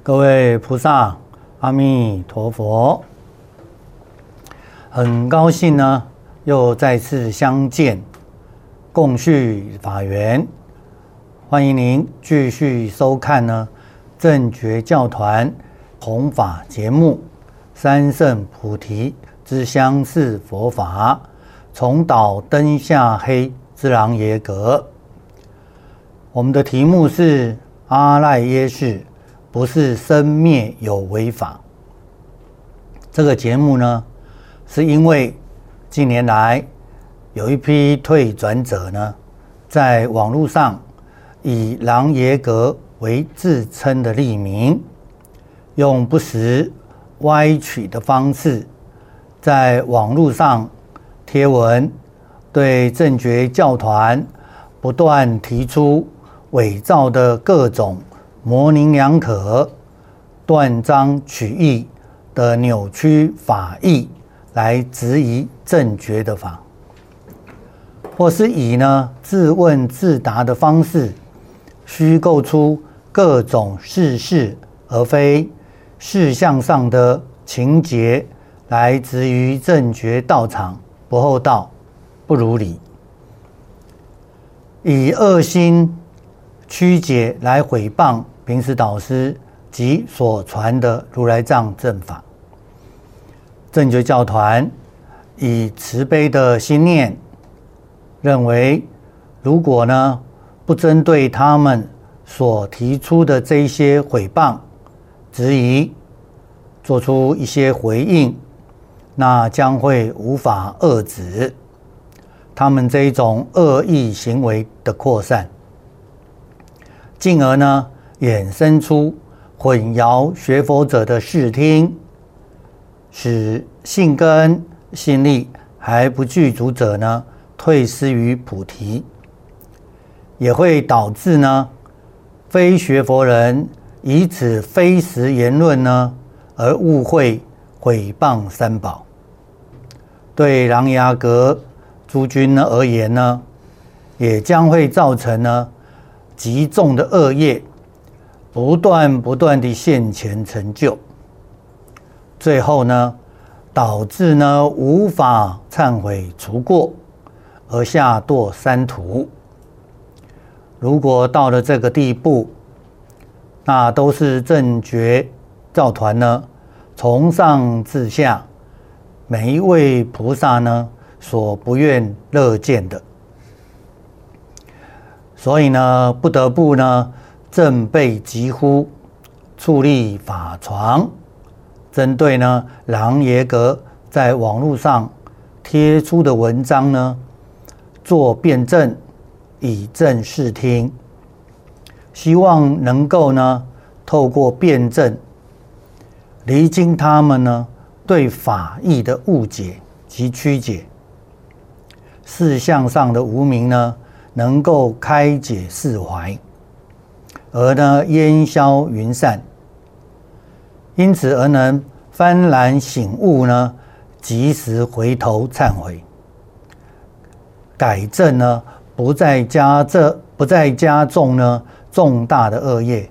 各位菩萨，阿弥陀佛！很高兴呢，又再次相见，共叙法缘。欢迎您继续收看呢正觉教团弘法节目《三圣菩提之相似佛法》，从岛灯下黑之郎耶格。我们的题目是阿赖耶识不是生灭有为法。这个节目呢，是因为近年来有一批退转者呢，在网络上以郎耶格为自称的匿名，用不实歪曲的方式，在网络上贴文，对正觉教团不断提出伪造的各种模棱两可、断章取义的扭曲法义来质疑正觉的法，或是以自问自答的方式虚构出各种似是而非事项上的情节来质疑正觉道场不厚道、不如理，以恶心曲解来毁谤平时导师及所传的如来藏正法。正觉教团以慈悲的心念，认为如果不针对他们所提出的这些毁谤、质疑，做出一些回应，那将会无法遏止他们这一种恶意行为的扩散，进而衍生出混淆学佛者的视听，使信根信力还不具足者退失于菩提，也会导致非学佛人以此非实言论而误会毁谤三宝。对郎耶格诸君而言也将会造成极重的恶业，不断地现前成就，最后导致无法忏悔除过，而下堕三途。如果到了这个地步，那都是正觉教团从上至下每一位菩萨所不愿乐见的。所以不得不正被疾呼，矗立法床，针对郎耶格在网络上贴出的文章做辩证，以正视听，希望能够透过辩证厘清他们对法义的误解及曲解，事项上的无明能够开解释怀，而烟消云散，因此而能幡然醒悟及时回头忏悔，改正不再加重重大的恶业。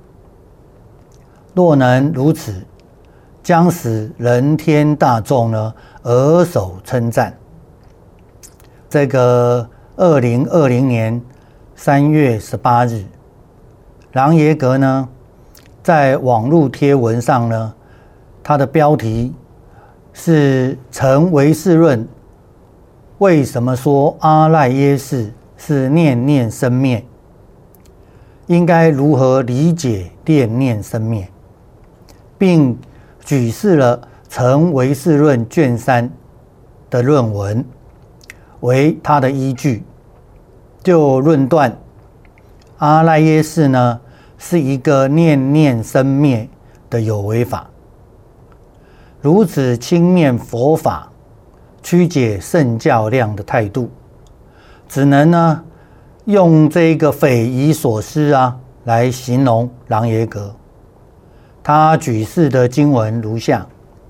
若能如此，将使人天大众耳手称赞。这个2020年3月18日，郎耶格在网络贴文上他的标题是成唯识论，为什么说阿赖耶识是念念生灭？应该如何理解念念生灭？并举示了成唯识论卷3的论文为他的依据，就论断阿赖耶识是一个念念生灭的有为法。如此轻蔑佛法、曲解圣教量的态度，只能用这个匪夷所思来形容郎耶格。他举示的经文如下：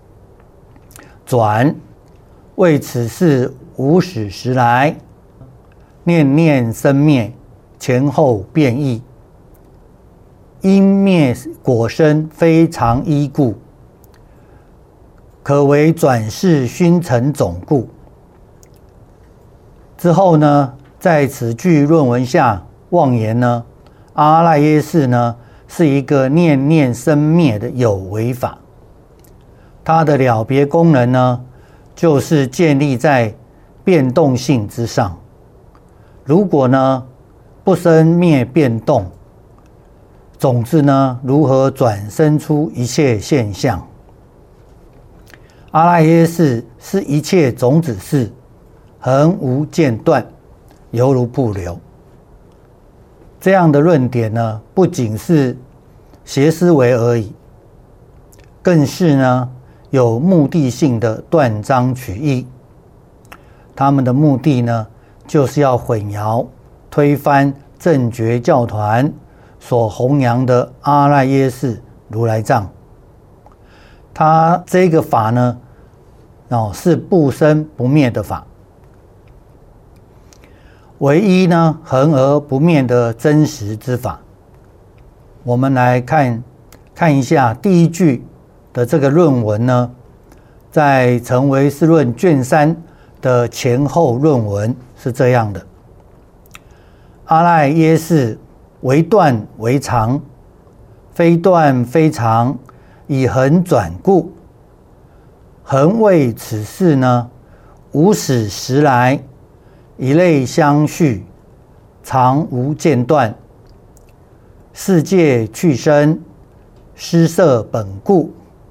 转为此事无始时来，念念生灭，前后变异。 因灭果生，非常依故，可为转世熏成种故。之后呢，在此句论文下妄言呢，阿赖耶识呢是一个念念生灭的有为法，它的了别功能呢，就是建立在变动性之上。如果呢不生灭变动，种子呢如何转生出一切现象？阿赖耶识是一切种子识，恒无间断，犹如瀑流。这样的论点呢，不仅是邪思维而已，更是呢有目的性的断章取义。他们的目的呢，就是要混淆、推翻正觉教团所弘扬的阿赖耶识如来藏。他这个法呢，是不生不灭的法，唯一呢恒而不灭的真实之法。我们来看一下第一句的这个论文呢，在《成唯识论》卷3的前后论文是这样的：阿赖耶识为断为常，非断非常，以恒转故。恒谓此事呢，无始时来，一类相续，常无间断。世界去生，失色本故。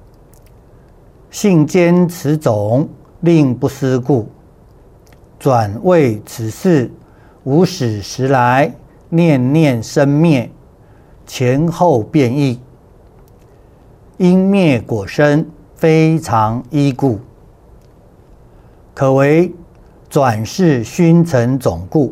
性兼此种，令不思故。转谓此事，无始时来，念念生灭，前后变异。因灭果生，非常依故，可为转世熏成种故。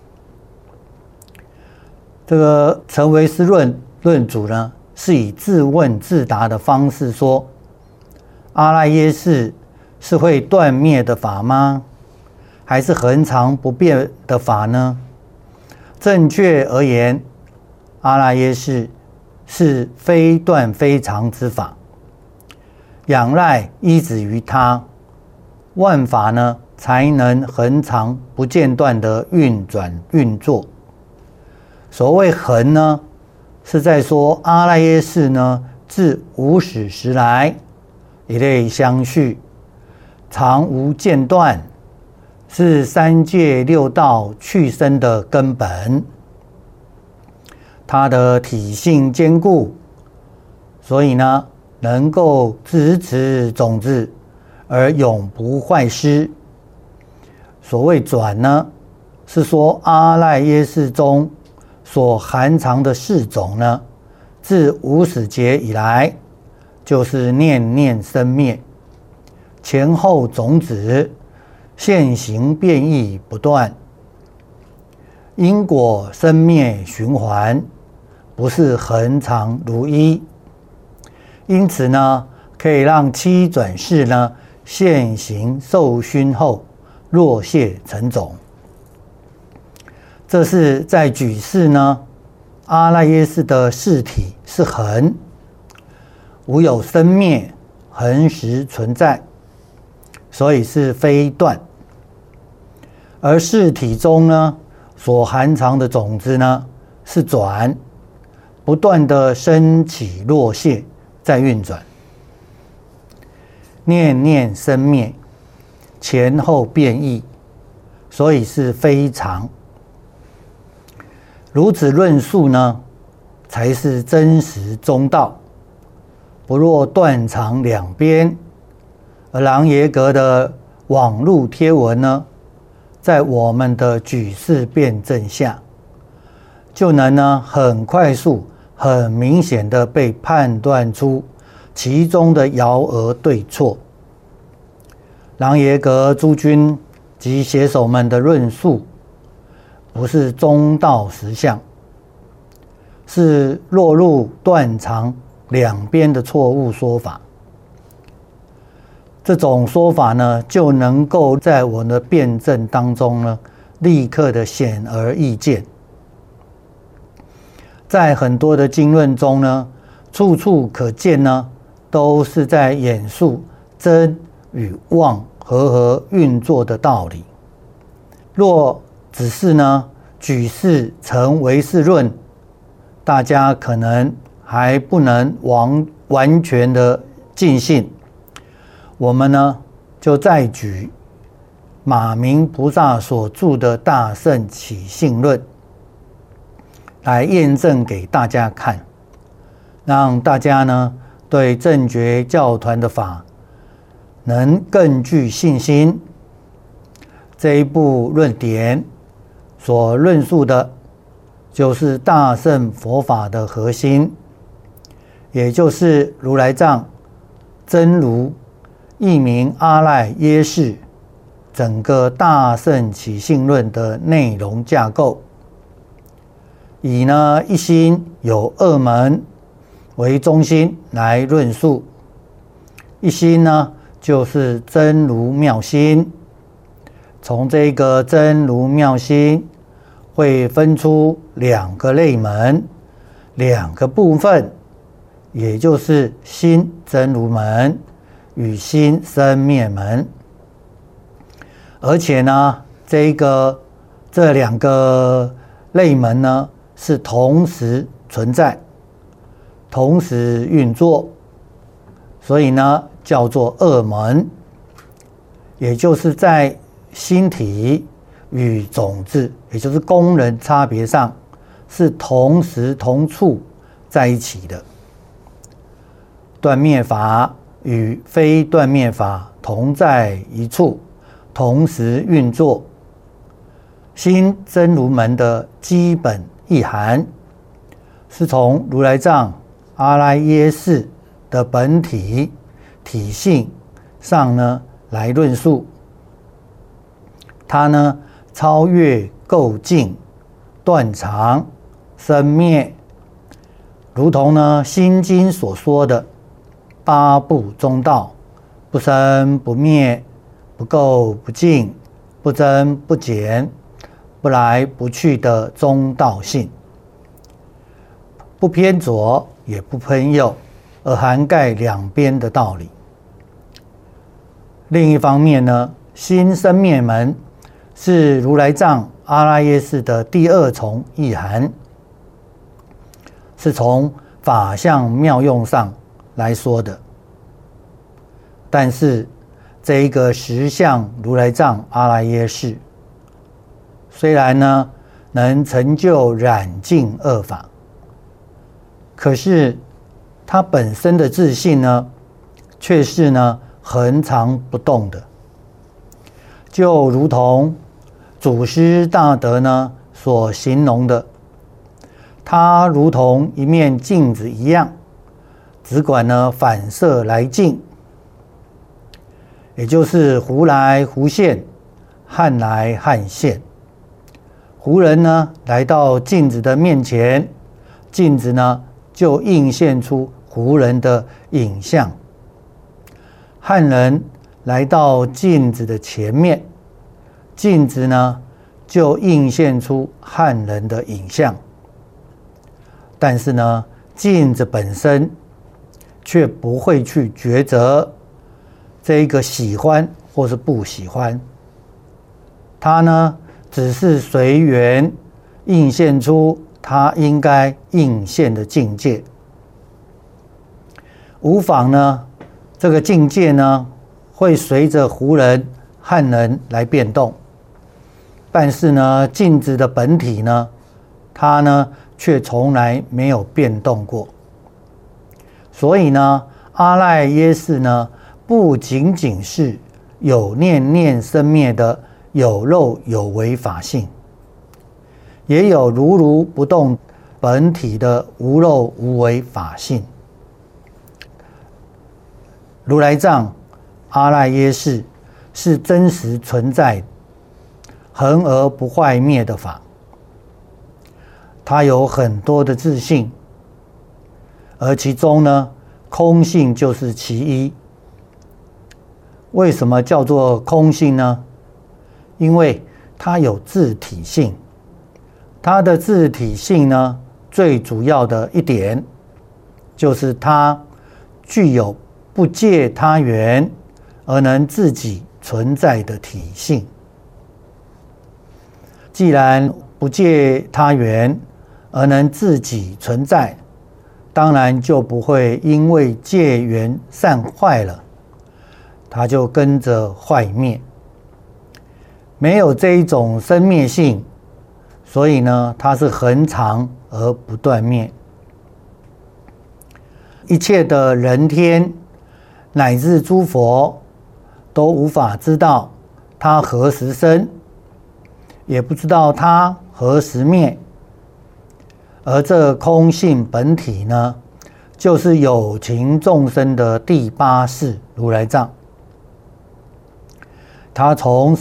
这个成唯识论主呢，是以自问自答的方式说，阿赖耶识是会断灭的法吗？还是恒常不变的法呢？正确而言，阿赖耶识是非断非常之法，仰赖依止于它，万法呢才能恒常不间断的运转运作。所谓恒呢，是在说阿赖耶识呢自无始时来，一类相续，常无间断，是三界六道去生的根本。它的体性坚固，所以呢能够支持种子而永不坏失。所谓转呢，是说阿赖耶识中所含藏的识种呢，自无始劫以来，就是念念生灭，前后种子现行变异不断，因果生灭循环，不是恒常如一。因此呢，可以让七转世呢现行受熏后落谢成种。这是在举示呢，阿赖耶识的识体是恒，无有生灭，恒时存在，所以是非断。而识体中呢所含藏的种子呢是转，不断的升起落谢，在运转，念念生灭，前后变异，所以是非常。如此论述呢，才是真实中道，不若断肠两边。而郎耶格的网路贴文呢，在我们的举世辩证下，就能呢很快速、很明显的被判断出其中的爻而对错。郎耶格诸君及写手们的论述，不是中道实相，是落入断肠两边的错误说法。这种说法呢，就能够在我们的辩证当中呢，立刻的显而易见。 在很多的经论中呢，处处可见呢，都是在演述真与妄和合运作的道理。若只是呢举事成唯识论，大家可能还不能完全的尽信。我们呢就再举马明菩萨所著的《大乘起信论》来验证给大家看，让大家呢对正觉教团的法能更具信心。这一部论点所论述的就是大乘佛法的核心，也就是如来藏真如译名阿赖耶识整个大乘起信论的内容架构，以呢一心有二门为中心来论述。一心呢就是真如妙心，从这个真如妙心会分出两个类门，两个部分，也就是心真如门与心生灭门。而且呢这两个类门呢是同时存在，同时运作，所以呢叫做二门，也就是在心体与种子，也就是功能差别上是同时同处在一起的。断灭法与非断灭法同在一处，同时运作。心真如门的基本意涵是从如来藏阿赖耶识的本体体性上呢来论述。它呢超越构净、断常、生灭，如同呢心经所说的八部中道：不生不灭，不垢不净，不增不减，不来不去的中道性，不偏左也不偏右，而涵盖两边的道理。另一方面呢，心生灭门是如来藏阿赖耶识的第二重意涵，是从法相妙用上来说的。但是这一个实相如来藏阿赖耶识，虽然呢能成就染净二法，可是它本身的自性呢，却是呢恒常不动的，就如同祖师大德呢所形容的，它如同一面镜子一样，只管呢反射来镜，也就是忽来忽现，汉来汉现。胡人呢来到镜子的面前，镜子呢就映现出胡人的影像；汉人来到镜子的前面，镜子呢就映现出汉人的影像。但是呢，镜子本身却不会去抉择这一个喜欢或是不喜欢，它呢只是随缘映现出它应该映现的境界。无妨呢，这个境界呢会随着胡人、汉人来变动，但是呢，镜子的本体呢，它呢却从来没有变动过。所以呢，阿赖耶识呢不仅仅是有念念生灭的有漏有为法性，也有如如不动本体的无漏无为法性。如来藏阿赖耶识是真实存在、恒而不坏灭的法，它有很多的自性，而其中呢，空性就是其一。为什么叫做空性呢？因为它有自体性，它的自体性呢， 最主要的一点，就是它具有不借他缘而能自己存在的体性。既然不借他缘而能自己存在，当然就不会因为借缘散坏了，它就跟着坏灭。没有这一种生灭性，所以呢，它是恒常而不断灭。一切的人天乃至诸佛都无法知道它何时生，也不知道它何时灭。而这空性本体呢，就是有情众生的第八识如来藏。它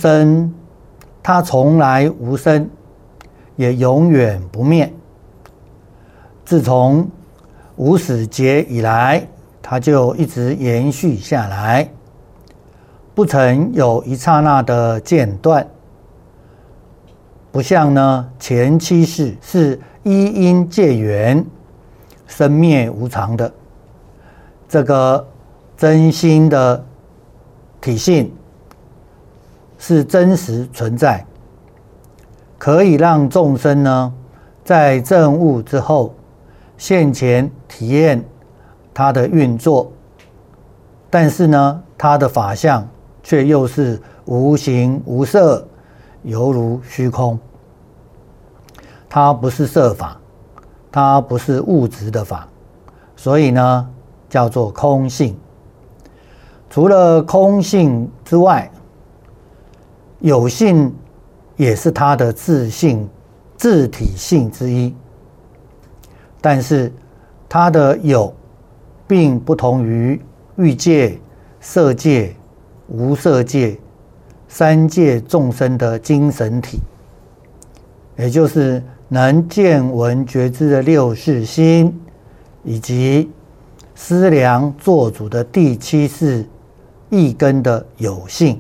从来无生，也永远不灭。自从无始劫以来，它就一直延续下来，不曾有一刹那的间断。不像呢前七世是依因借缘生灭无常的，这个真心的体性是真实存在，可以让众生呢在证悟之后现前体验它的运作，但是呢它的法相却又是无形无色，犹如虚空。它不是色法，它不是物质的法，所以呢叫做空性。除了空性之外，有性也是它的自性、自体性之一。但是它的有并不同于欲界、色界、无色界三界众生的精神体，也就是能见闻觉知的六识心，以及思量做主的第七识意根的有性。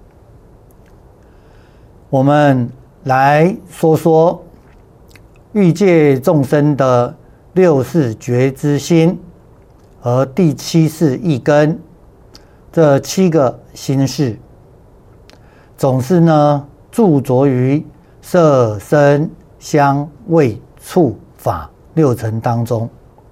我们来说说欲界众生的六识觉知心和第七识意根，这七个心识总是呢著着于色声香味触法六尘当中。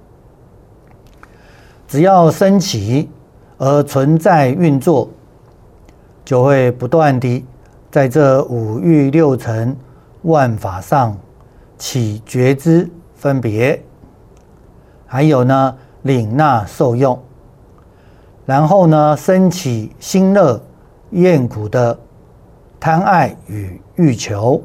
只要升起而存在运作，就会不断地在这五欲六尘万法上起觉知分别，还有呢领纳受用，然后呢升起心乐厌苦的贪爱与欲求，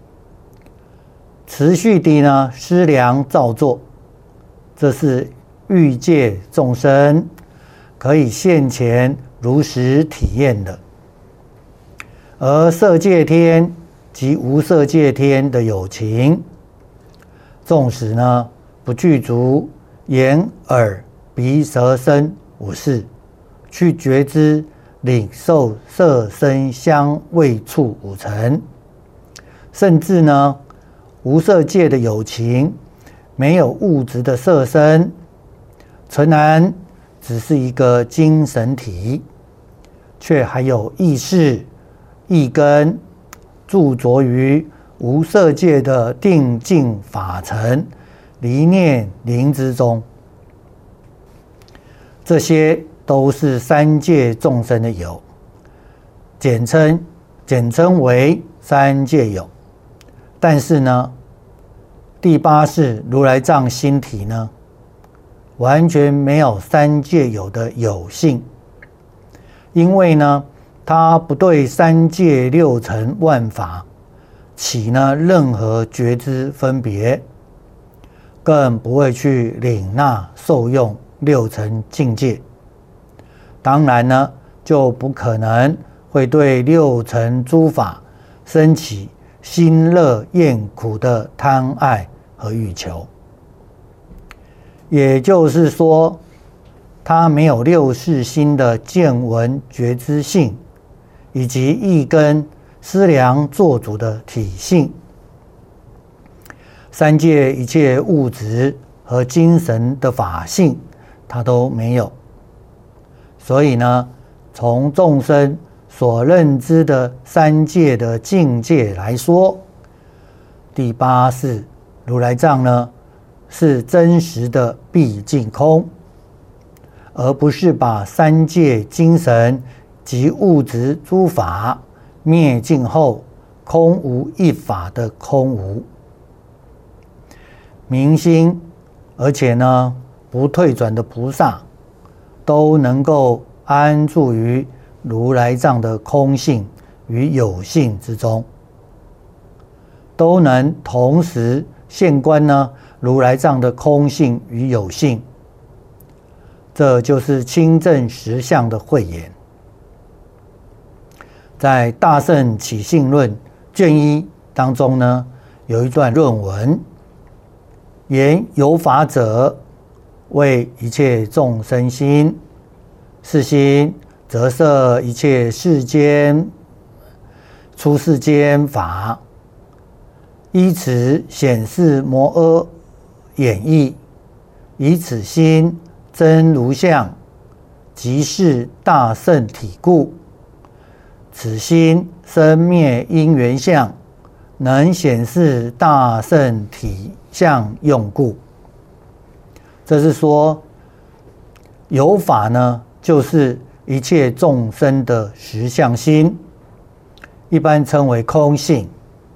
持续地呢思量造作。这是欲界众生可以现前如实体验的。而色界天及无色界天的有情，纵使呢不具足眼耳鼻舌身五识去觉知领受色声香味触五尘，甚至呢无色界的有情没有物质的色身，纯然只是一个精神体，却还有意识意根著着于无色界的定境法尘离念灵之中。这些都是三界众生的有，简称为三界有。但是呢第八识如来藏心体呢完全没有三界有的有性，因为呢它不对三界六尘万法起呢任何觉知分别，更不会去领纳受用六尘境界，当然呢就不可能会对六尘诸法生起心乐厌苦的贪爱和欲求。也就是说，它没有六识心的见闻觉知性，以及意根思量做主的体性。 三界一切物质和精神的法性，它都没有。所以呢，从众生所认知的三界的境界来说，第八世如来藏呢，是真实的毕竟空，而不是把三界精神及物质诸法灭尽后空无一法的空无。明心而且呢不退转的菩萨，都能够安住于如来藏的空性与有性之中，都能同时现观呢如来藏的空性与有性，这就是清正实相的慧眼。在《大乘起信论》卷1当中呢，有一段论文，言有法者，为一切众生心，是心则摄一切世间出世间法，依此显示摩诃演义，以此心真如相，即是大圣体故。此心生灭因缘相，能显示大圣体相用故。这是说，有法呢，就是一切众生的实相心，一般称为空性。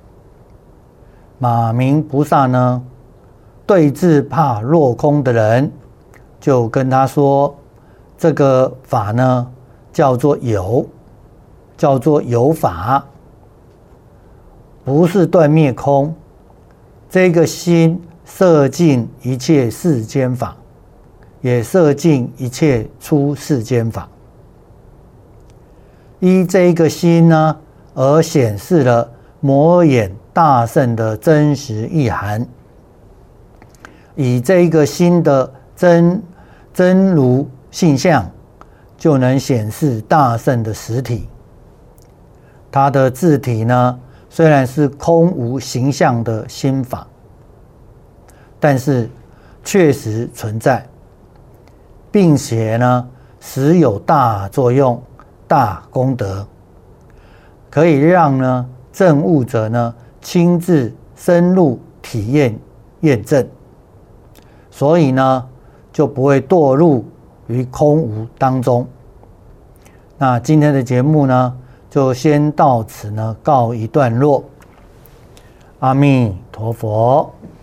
马明菩萨呢，对治怕落空的人，就跟他说，这个法呢，叫做有。叫做有法，不是断灭空。这个心摄尽一切世间法，也摄尽一切出世间法。依这个心呢，而显示了摩眼大圣的真实意涵。以这个心的真如性相，就能显示大圣的实体。它的自体呢，虽然是空无形象的心法，但是确实存在，并且呢，实有大作用、大功德，可以让呢证悟者呢亲自深入体验验证，所以呢就不会堕入于空无当中。那今天的节目呢，就先到此呢告一段落。阿弥陀佛。